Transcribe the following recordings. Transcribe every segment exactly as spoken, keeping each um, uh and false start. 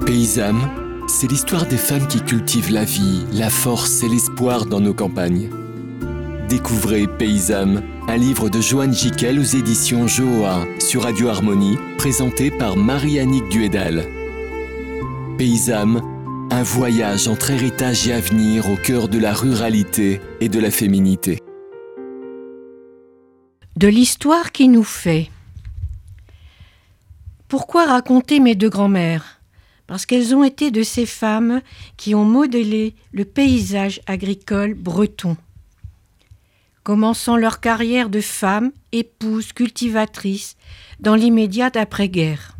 Paysannes, c'est l'histoire des femmes qui cultivent la vie, la force et l'espoir dans nos campagnes. Découvrez Paysannes, un livre de Joanne Jiquel aux éditions Joa sur Radio Harmonie, présenté par Marie-Annick Duédal. Paysannes, un voyage entre héritage et avenir au cœur de la ruralité et de la féminité. De l'histoire qui nous fait. Pourquoi raconter mes deux grand-mères ? Parce qu'elles ont été de ces femmes qui ont modelé le paysage agricole breton. Commençant leur carrière de femmes, épouses, cultivatrices, dans l'immédiate après-guerre.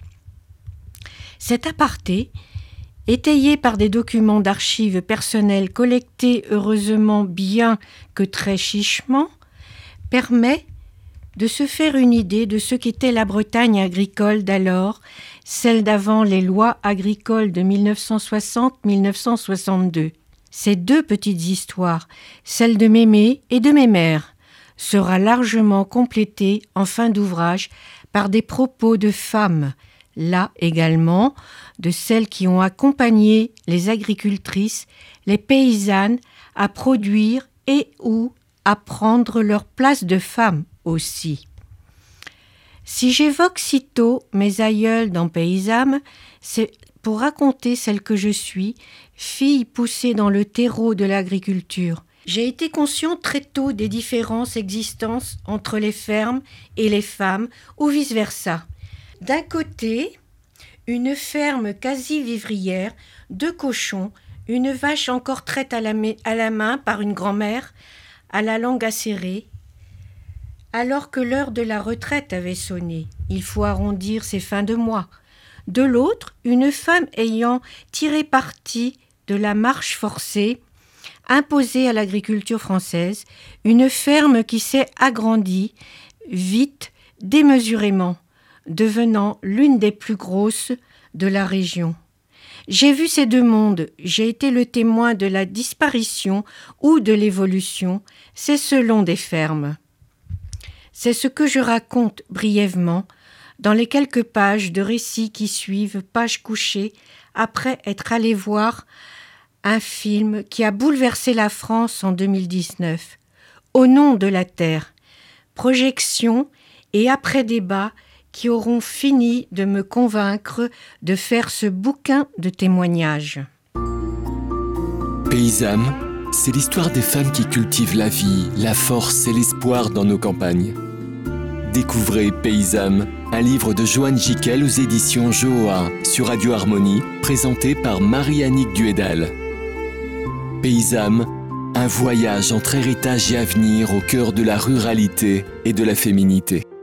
Cet aparté, étayé par des documents d'archives personnelles collectés heureusement bien que très chichement, permet de se faire une idée de ce qu'était la Bretagne agricole d'alors, celle d'avant les lois agricoles de dix-neuf cent soixante à dix-neuf cent soixante-deux. Ces deux petites histoires, celle de Mémé et de Mémère, sera largement complétée en fin d'ouvrage par des propos de femmes, là également, de celles qui ont accompagné les agricultrices, les paysannes à produire et ou à prendre leur place de femmes aussi. Si j'évoque sitôt mes aïeules dans Paysannes, c'est pour raconter celle que je suis, fille poussée dans le terreau de l'agriculture. J'ai été consciente très tôt des différences existantes entre les fermes et les femmes, ou vice-versa. D'un côté, une ferme quasi-vivrière, deux cochons, une vache encore traite à la, ma- à la main par une grand-mère, à la langue acérée, alors que l'heure de la retraite avait sonné. Il faut arrondir ses fins de mois. De l'autre, une femme ayant tiré parti de la marche forcée imposée à l'agriculture française, une ferme qui s'est agrandie vite, démesurément, devenant l'une des plus grosses de la région. J'ai vu ces deux mondes, j'ai été le témoin de la disparition ou de l'évolution, c'est selon des fermes. C'est ce que je raconte brièvement dans les quelques pages de récits qui suivent, pages couchées, après être allé voir un film qui a bouleversé la France en deux mille dix-neuf, Au nom de la terre, projection et après-débat qui auront fini de me convaincre de faire ce bouquin de témoignages. Paysannes, c'est l'histoire des femmes qui cultivent la vie, la force et l'espoir dans nos campagnes. Découvrez Paysannes, un livre de Joanne Jiquel aux éditions Joa sur Radio Harmonie, présenté par Marie-Annick Duédal. Paysannes, un voyage entre héritage et avenir au cœur de la ruralité et de la féminité.